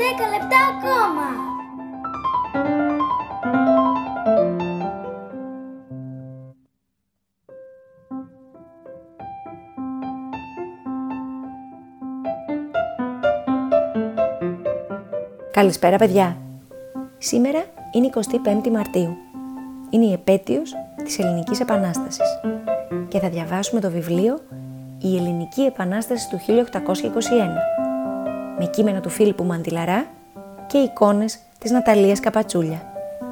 10 λεπτά ακόμα. Καλησπέρα παιδιά. Σήμερα είναι η 25η Μαρτίου. Είναι η επέτειος της Ελληνικής Επανάστασης και θα διαβάσουμε το βιβλίο «Η Ελληνική Επανάσταση του 1821» με κείμενο του Φίλιππου Μαντιλαρά και εικόνες της Ναταλίας Καπατσούλια.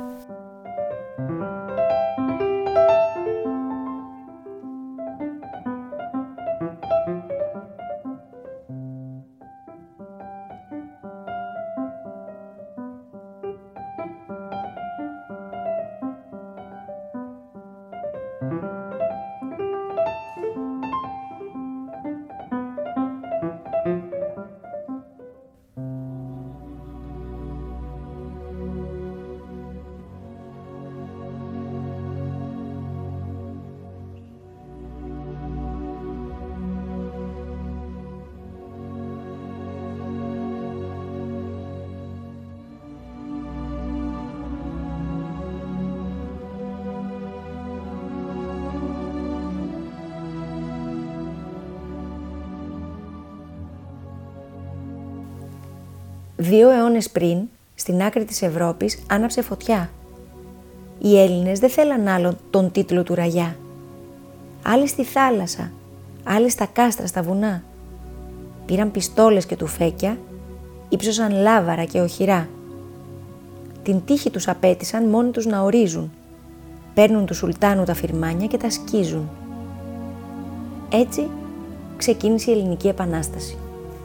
Δύο αιώνες πριν, στην άκρη της Ευρώπης, άναψε φωτιά. Οι Έλληνες δεν θέλαν άλλο τον τίτλο του Ραγιά. Άλλοι στη θάλασσα, άλλοι στα κάστρα, στα βουνά. Πήραν πιστόλες και τουφέκια, ύψωσαν λάβαρα και οχυρά. Την τύχη τους απέτησαν μόνοι τους να ορίζουν. Παίρνουν του Σουλτάνου τα φυρμάνια και τα σκίζουν. Έτσι ξεκίνησε η Ελληνική Επανάσταση.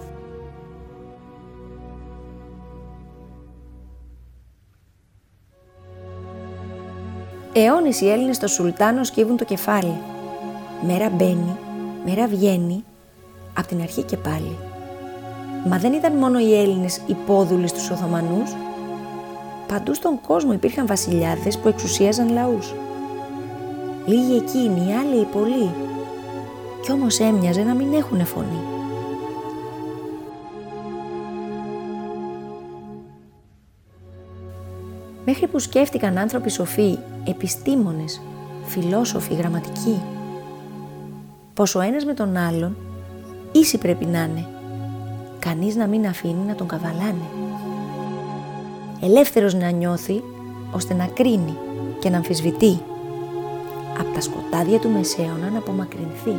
Αιώνες οι Έλληνες στο Σουλτάνο σκύβουν το κεφάλι. Μέρα μπαίνει, μέρα βγαίνει, απ' την αρχή και πάλι. Μα δεν ήταν μόνο οι Έλληνες υπόδουλοι στους Οθωμανούς. Παντού στον κόσμο υπήρχαν βασιλιάδες που εξουσίαζαν λαούς. Λίγοι εκείνοι, άλλοι οι πολλοί. Κι όμως έμοιαζε να μην έχουνε φωνή. Μέχρι που σκέφτηκαν άνθρωποι σοφοί, επιστήμονες, φιλόσοφοι, γραμματικοί, πως ο ένας με τον άλλον ίσοι πρέπει να είναι, κανείς να μην αφήνει να τον καβαλάνε. Ελεύθερος να νιώθει, ώστε να κρίνει και να αμφισβητεί, απ' τα σκοτάδια του μεσαίωνα να απομακρυνθεί.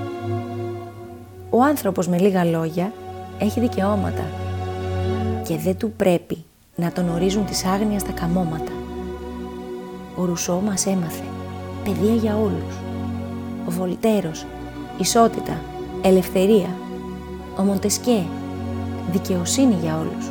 Ο άνθρωπος με λίγα λόγια έχει δικαιώματα και δεν του πρέπει να τον ορίζουν της άγνοιας τα καμώματα. Ο Ρουσό μας έμαθε παιδεία για όλους. Ο Βολτέρος, ισότητα, ελευθερία. Ο Μοντεσκέ, δικαιοσύνη για όλους.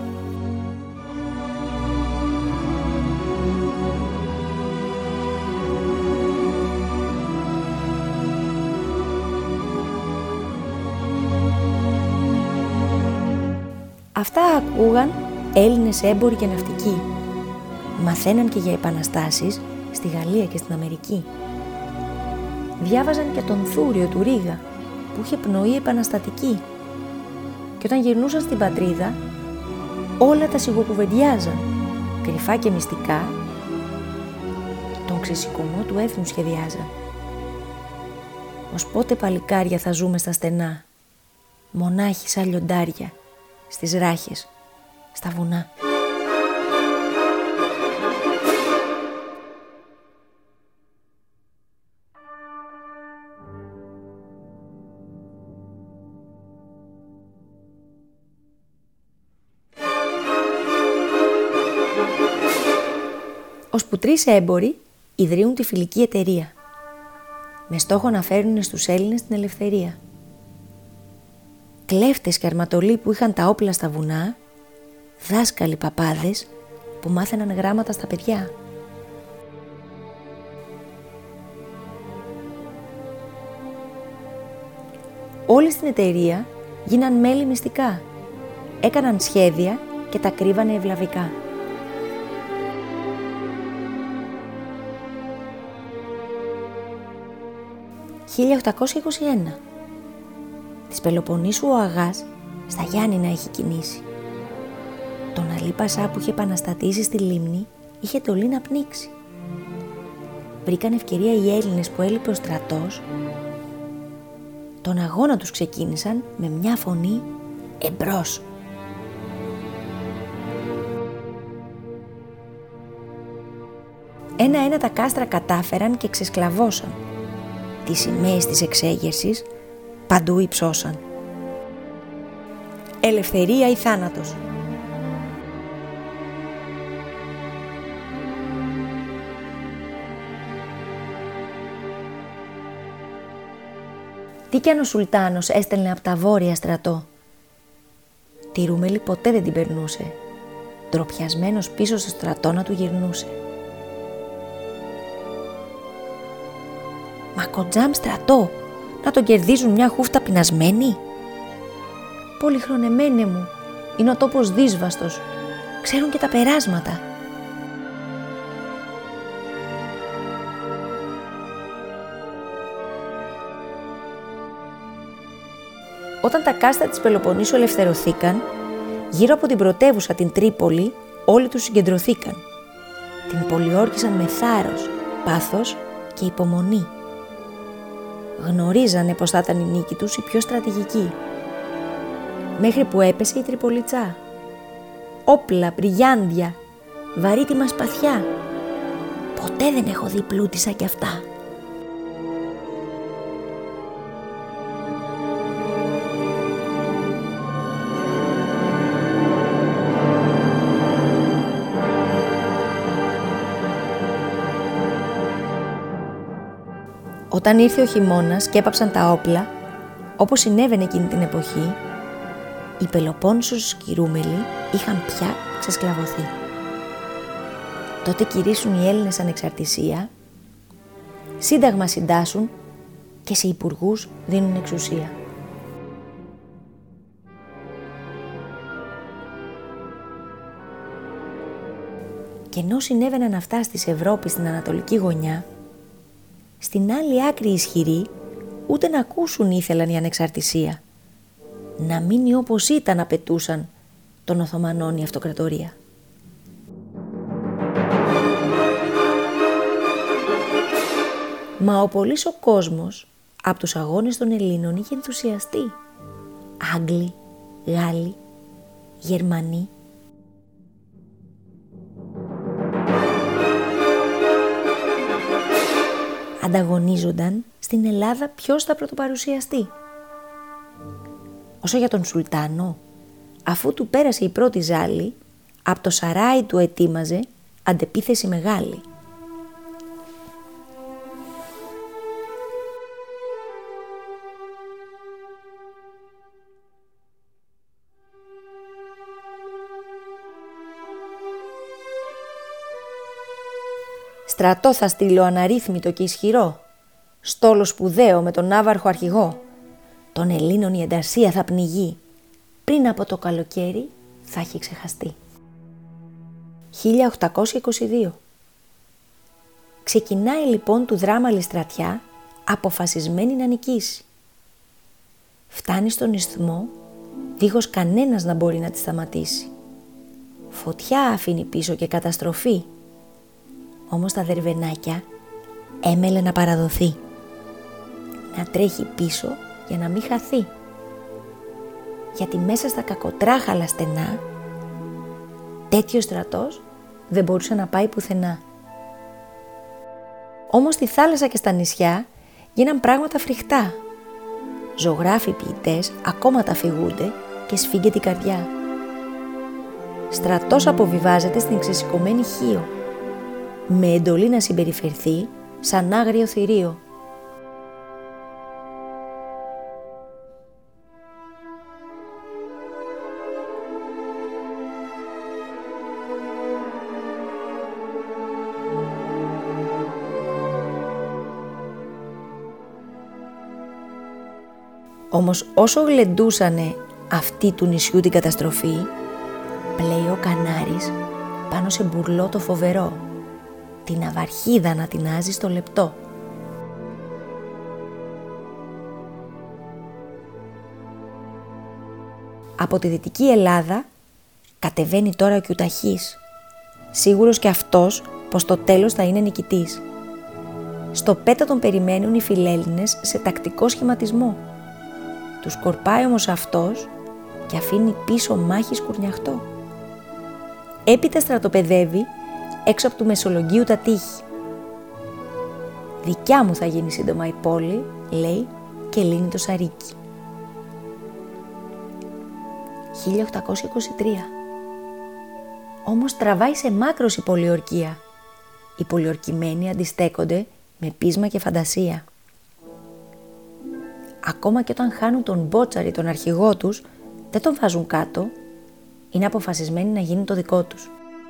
Αυτά ακούγαν Έλληνες έμποροι και ναυτικοί. Μαθαίναν και για επαναστάσεις στη Γαλλία και στην Αμερική. Διάβαζαν και τον Θούριο του Ρήγα, που είχε πνοή επαναστατική. Και όταν γυρνούσαν στην πατρίδα, όλα τα σιγοκουβεντιάζαν, κρυφά και μυστικά, τον ξεσηκωμό του έθνου σχεδιάζαν. Ως πότε παλικάρια θα ζούμε στα στενά, μονάχοι σαν λιοντάρια, στις ράχες, στα βουνά. Ώσπου 3 έμποροι ιδρύουν τη Φιλική Εταιρεία, με στόχο να φέρουν στους Έλληνες την ελευθερία. Κλέφτες και αρματολοί που είχαν τα όπλα στα βουνά, δάσκαλοι παπάδες που μάθαιναν γράμματα στα παιδιά. Όλοι στην εταιρεία γίναν μέλη μυστικά, έκαναν σχέδια και τα κρύβανε ευλαβικά. «1821. Της Πελοποννήσου ο Αγάς στα Γιάννηνα έχει κινήσει. Τον αλή Πασά που είχε επαναστατήσει στη λίμνη είχε τολί να πνίξει. Βρήκαν ευκαιρία οι Έλληνες που έλειπε ο στρατός. Τον αγώνα τους ξεκίνησαν με μια φωνή «Εμπρός». Ένα-ένα τα κάστρα κατάφεραν και ξεσκλαβώσαν. Τις σημαίες της εξέγερσης παντού υψώσαν. Ελευθερία ή θάνατος. Τι κι αν ο Σουλτάνος έστελνε από τα βόρεια στρατό. Τη Ρούμελη ποτέ δεν την περνούσε. Ντροπιασμένος πίσω στο στρατό να του γυρνούσε. Μα κοντζάμ στρατό, να τον κερδίζουν μια χούφτα πεινασμένη. Πολυχρονεμένε μου, είναι ο τόπος δύσβαστος, ξέρουν και τα περάσματα. Όταν τα κάστα της Πελοποννήσου ελευθερωθήκαν, γύρω από την πρωτεύουσα την Τρίπολη όλοι τους συγκεντρωθήκαν. Την πολιόρκησαν με θάρρος, πάθος και υπομονή. Γνωρίζανε πως θα ήταν η νίκη τους η πιο στρατηγική. Μέχρι που έπεσε η Τριπολιτσά. Όπλα, μπριγιάντια, βαρύτιμα σπαθιά. Ποτέ δεν έχω δει πλούτησα κι αυτά. Όταν ήρθε ο χειμώνας και έπαψαν τα όπλα, όπως συνέβαινε εκείνη την εποχή, οι Πελοπόννησος και οι Ρούμελοι είχαν πια ξεσκλαβωθεί. Τότε κηρύσσουν οι Έλληνες ανεξαρτησία, σύνταγμα συντάσσουν και σε υπουργούς δίνουν εξουσία. Και ενώ συνέβαιναν αυτά στις Ευρώπη στην ανατολική γωνιά, στην άλλη άκρη ισχυρή ούτε να ακούσουν ήθελαν η ανεξαρτησία. Να μείνει όπως ήταν απαιτούσαν των Οθωμανών η αυτοκρατορία. Μα ο πολύς ο κόσμος από τους αγώνες των Ελλήνων είχε ενθουσιαστεί. Άγγλοι, Γάλλοι, Γερμανοί. Ανταγωνίζονταν στην Ελλάδα ποιος θα πρωτοπαρουσιαστεί. Όσο για τον Σουλτάνο, αφού του πέρασε η πρώτη ζάλη, από το σαράι του ετοίμαζε αντεπίθεση μεγάλη. Στρατό θα στείλω αναρρύθμιτο και ισχυρό, στόλο σπουδαίο με τον Άβαρχο αρχηγό. Των Ελλήνων η ενταρσία θα πνιγεί, πριν από το καλοκαίρι θα έχει ξεχαστεί. 1822. Ξεκινάει λοιπόν του δράμαλη στρατιά, αποφασισμένη να νικήσει. Φτάνει στον ισθμό, δίχως κανένας να μπορεί να τη σταματήσει. Φωτιά αφήνει πίσω και καταστροφή. Όμως τα δερβενάκια έμελε να παραδοθεί, να τρέχει πίσω για να μην χαθεί. Γιατί μέσα στα κακοτράχαλα στενά, τέτοιος στρατός δεν μπορούσε να πάει πουθενά. Όμως στη θάλασσα και στα νησιά γίναν πράγματα φρικτά. Ζωγράφοι ποιητές ακόμα τα αφηγούνται και σφίγγεται η καρδιά. Στρατός αποβιβάζεται στην ξεσηκωμένη Χίο, με εντολή να συμπεριφερθεί σαν άγριο θηρίο. Όμως όσο γλεντούσανε αυτοί του νησιού την καταστροφή, πλέει ο Κανάρης πάνω σε μπουρλό το φοβερό, την αβαρχίδα να τεινάζει στο λεπτό. Από τη Δυτική Ελλάδα Κατεβαίνει τώρα ο Κιουταχής, σίγουρος και αυτός πως το τέλος θα είναι νικητής. Στο Πέτα τον περιμένουν οι Φιλέλληνες σε τακτικό σχηματισμό. Τους σκορπάει όμως αυτός και αφήνει πίσω μάχη σκουρνιαχτό. Έπειτα στρατοπεδεύει έξω από του Μεσολογγίου τα τείχη. «Δικιά μου θα γίνει σύντομα η πόλη», λέει και λύνει το σαρίκι. 1823. Όμως τραβάει σε μάκρος η πολιορκία. Οι πολιορκημένοι αντιστέκονται με πείσμα και φαντασία. Ακόμα και όταν χάνουν τον Μπότσαρη, τον αρχηγό τους, δεν τον βάζουν κάτω. Είναι αποφασισμένοι να γίνει το δικό τους.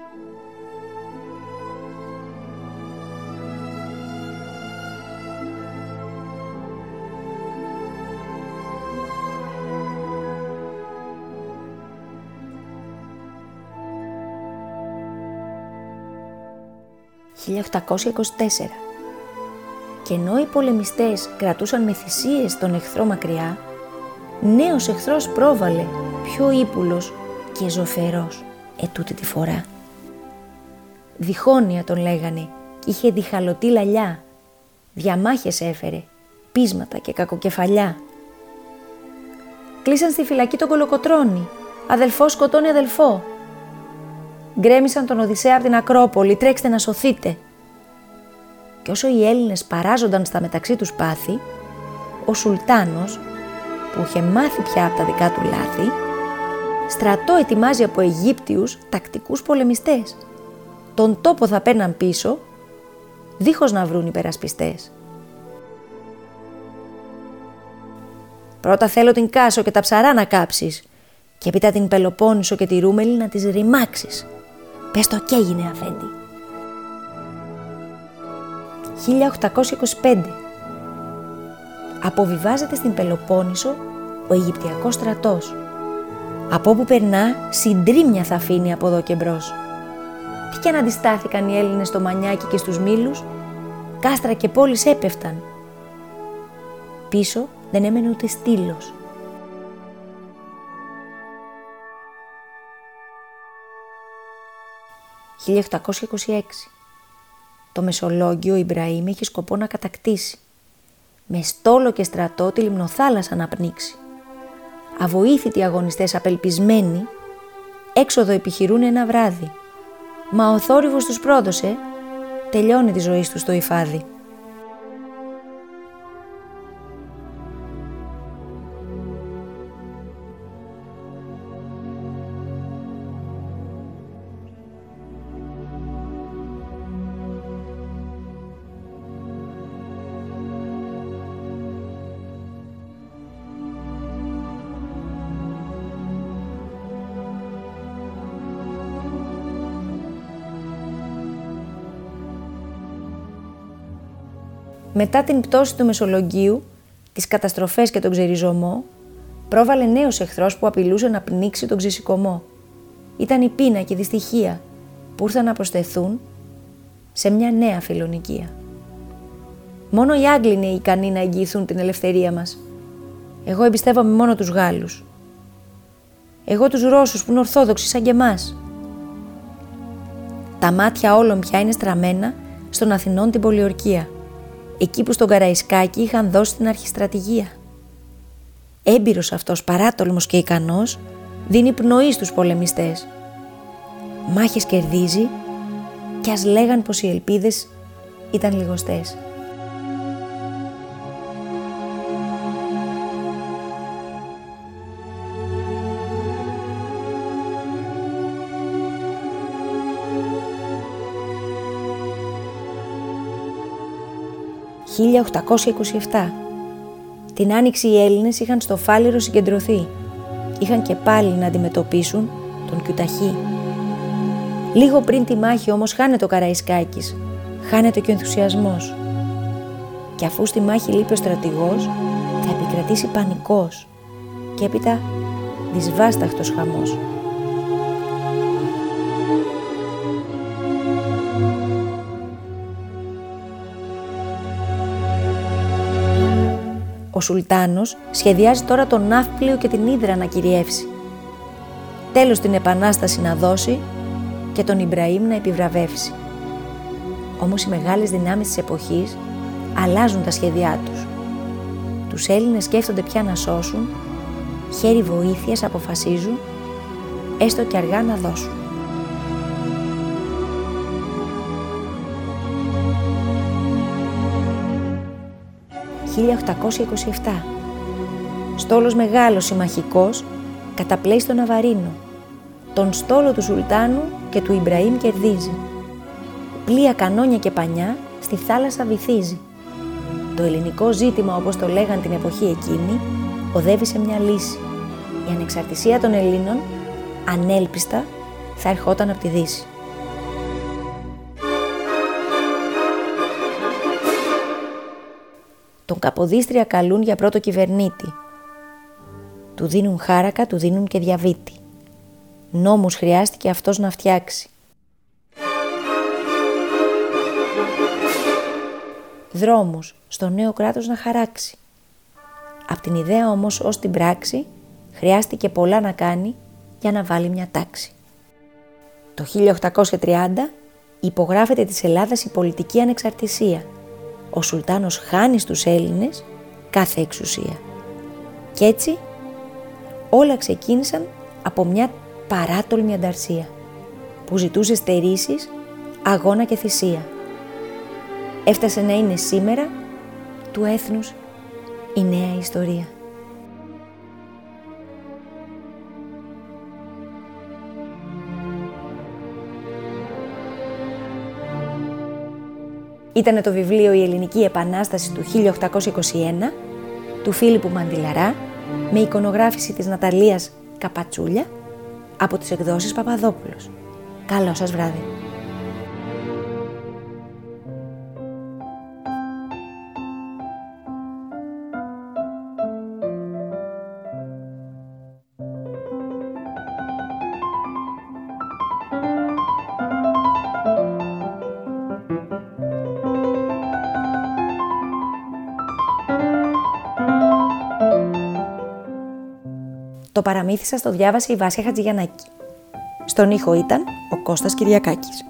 «1824. Και ενώ οι πολεμιστές κρατούσαν με θυσίες τον εχθρό μακριά, νέος εχθρός πρόβαλε, πιο ύπουλος και ζωφερός ετούτη τη φορά. Διχόνια τον λέγανε και είχε διχαλωτή λαλιά, διαμάχες έφερε, πείσματα και κακοκεφαλιά. Κλείσαν στη φυλακή τον Κολοκοτρώνη, αδελφός σκοτώνει αδελφό. Γκρέμισαν τον Οδυσσέα από την Ακρόπολη, τρέξτε να σωθείτε». Και όσο οι Έλληνες παράζονταν στα μεταξύ τους πάθη, ο Σουλτάνος, που είχε μάθει πια από τα δικά του λάθη, στρατό ετοιμάζει από Αιγύπτιους τακτικούς πολεμιστές. Τον τόπο θα παίρναν πίσω, δίχως να βρουν υπερασπιστές. «Πρώτα θέλω την Κάσο και τα Ψαρά να κάψεις και έπειτα την Πελοπόννησο και τη Ρούμελη να τις ρημάξεις. Πες το κι έγινε, αφέντη». 1825. Αποβιβάζεται στην Πελοπόννησο ο Αιγυπτιακός στρατός. Από όπου περνά, συντρίμμια θα αφήνει από εδώ και μπρος. Τι κι αν αντιστάθηκαν οι Έλληνες στο Μανιάκι και στους Μήλους, κάστρα και πόλεις έπεφταν. Πίσω δεν έμενε ούτε στήλος. «1826. Το Μεσολόγγιο Ιμπραήμ έχει σκοπό να κατακτήσει. Με στόλο και στρατό τη λιμνοθάλασσα να πνίξει. Αβοήθητοι αγωνιστές απελπισμένοι, έξοδο επιχειρούν ένα βράδυ. Μα ο θόρυβος τους πρόδωσε, τελειώνει τη ζωή τους το υφάδι. Μετά την πτώση του Μεσολογγίου, τις καταστροφές και τον ξεριζωμό, πρόβαλε νέος εχθρός που απειλούσε να πνίξει τον ξεσηκωμό. Ήταν η πείνα και η δυστυχία που ήρθαν να προσθεθούν σε μια νέα φιλονικία. Μόνο οι Άγγλοι είναι ικανοί να εγγυηθούν την ελευθερία μας. Εγώ εμπιστεύομαι μόνο τους Γάλλους. Εγώ τους Ρώσους που είναι ορθόδοξοι σαν και εμάς. Τα μάτια όλων πια είναι στραμμένα στον Αθηνών την πολιορκία, εκεί που στον Καραϊσκάκη είχαν δώσει την αρχιστρατηγία. Έμπειρος αυτός, παράτολμος και ικανός, δίνει πνοή στους πολεμιστές. Μάχες κερδίζει κι ας λέγαν πως οι ελπίδες ήταν λιγοστές. «1827. Την Άνοιξη οι Έλληνες είχαν στο Φάληρο συγκεντρωθεί. Είχαν και πάλι να αντιμετωπίσουν τον Κιουταχή. Λίγο πριν τη μάχη όμως χάνεται ο Καραϊσκάκης, χάνεται και ο ενθουσιασμός. Και αφού στη μάχη λείπει ο στρατηγός, θα επικρατήσει πανικός και έπειτα δυσβάσταχτος χαμός. Ο Σουλτάνος σχεδιάζει τώρα τον Ναύπλιο και την Ύδρα να κυριεύσει. τέλος την επανάσταση να δώσει και τον Ιμπραήμ να επιβραβεύσει. Όμως οι μεγάλες δυνάμεις της εποχής αλλάζουν τα σχέδιά τους. Τους Έλληνες σκέφτονται πια να σώσουν, χέρι βοήθειας αποφασίζουν, έστω και αργά να δώσουν. «1827. Στόλος μεγάλος συμμαχικός καταπλέει στο Ναβαρίνο. Τον στόλο του Σουλτάνου και του Ιμπραήμ κερδίζει. Πλοία, κανόνια και πανιά στη θάλασσα βυθίζει. Το ελληνικό ζήτημα, όπως το λέγαν την εποχή εκείνη, οδεύει σε μια λύση. Η ανεξαρτησία των Ελλήνων, ανέλπιστα, θα ερχόταν από τη Δύση». Τον Καποδίστρια καλούν για πρώτο κυβερνήτη. Του δίνουν χάρακα, του δίνουν και διαβήτη. Νόμους χρειάστηκε αυτός να φτιάξει. Δρόμους στο νέο κράτος να χαράξει. Απ' την ιδέα όμως ως την πράξη χρειάστηκε πολλά να κάνει για να βάλει μια τάξη. Το 1830 υπογράφεται της Ελλάδας η πολιτική ανεξαρτησία. Ο Σουλτάνος χάνει στους Έλληνες κάθε εξουσία. Κι έτσι όλα ξεκίνησαν από μια παράτολμη ανταρσία που ζητούσε στερήσεις, αγώνα και θυσία. Έφτασε να είναι σήμερα του έθνους η νέα ιστορία. Ήτανε το βιβλίο «Η Ελληνική Επανάσταση» του 1821 του Φίλιππου Μαντιλαρά με εικονογράφηση της Ναταλίας Καπατσούλια από τις εκδόσεις Παπαδόπουλος. Καλό σας βράδυ. Το παραμύθι σας το διάβασε η Βάσια Χατζηγιαννάκη. Στον ήχο ήταν ο Κώστας Κυριακάκης.